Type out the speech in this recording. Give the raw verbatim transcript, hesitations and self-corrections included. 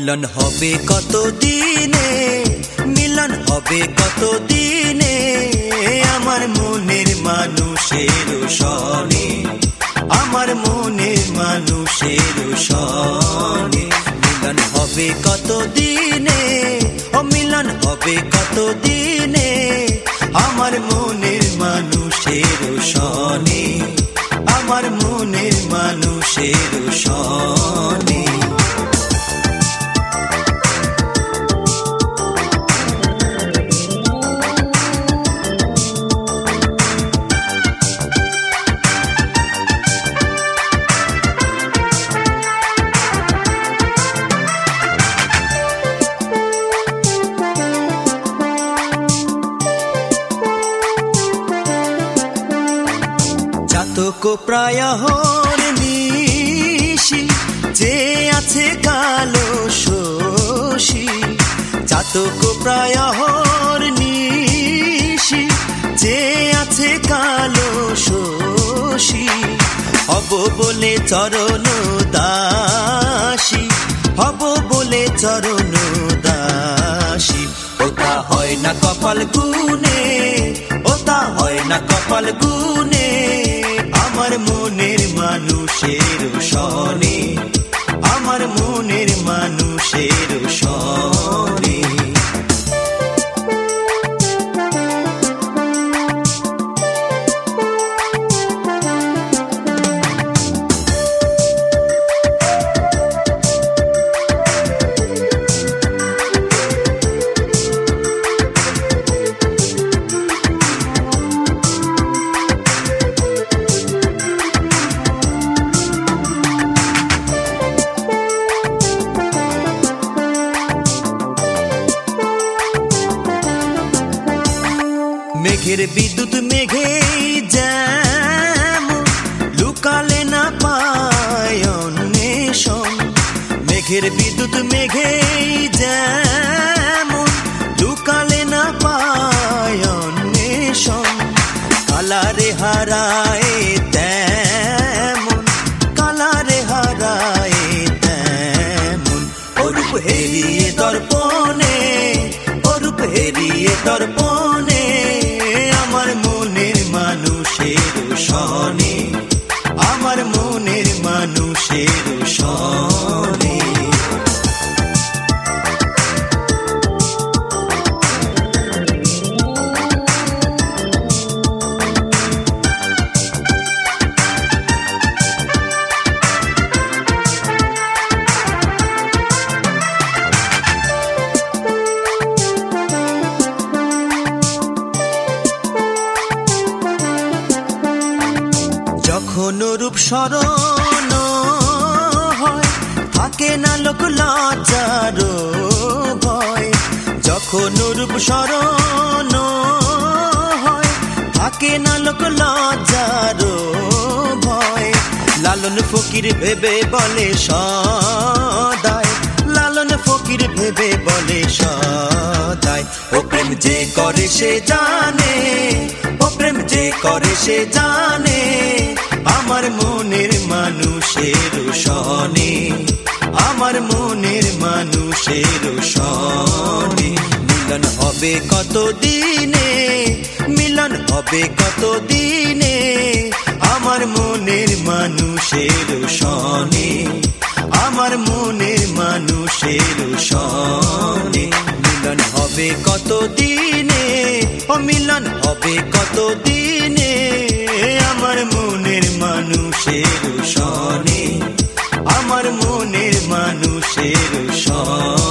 মিলন হবে কত দিনে, মিলন হবে কত দিনে, আমার মনের মানুষের সনে, আমার মনের মানুষের সনে। মিলন হবে কত দিনে, ও মিলন হবে কত দিনে, আমার মনের মানুষের সনে, আমার মনের মানুষের সনে। চাতক প্রায় হর নিশি, যে আছে কালো শশী, চাতক প্রায় হর নিশি, যে আছে কালো শশী, হব বলে চরণ দাসী, হব বলে চরণ দাসী। ওটা হয় না কপাল গুনে, ওটা হয় না কপাল গুনে, আমার মনের মানুষের সনে, আমার মনের মানুষের সনে। মেঘের বিদ্যুৎ মেঘে যেমন লুকালে না পায় অন্বেষণ, মেঘের বিদ্যুৎ মেঘে যেমন লুকালে না পায় অন্বেষণ, কালারে হারায় তেমন, কালারে হারায় তেমন, অরূপ হেরিয়ে দর্পণে, অরূপ হেরিয়ে দর্পণে, আমার মনের মানুষের সনে, আমার মনের মানুষের সনে। যখন রূপ স্মরণ হয়, থাকে না লোক লজ্জার ভয়, যখন রূপ স্মরণ হয়, থাকে না লোক লজ্জার ভয়, লালন ফকির ভেবে বলে সদায়, লালন ফকির ভেবে বলে সদায়, ও প্রেম যে করে সে জানে, ও প্রেম যে করে সে জানে, আমার মনের মানুষের সনে, আমার মনের মানুষের সনে। মিলন হবে কত দিনে, মিলন হবে কত দিনে, আমার মনের মানুষের সনে, আমার মনের মানুষের সনে। মিলন হবে কত দিনে, ও মিলন হবে কত দিনে, আমার মনের মানুষের সনে, আমার মনের মানুষের সনে।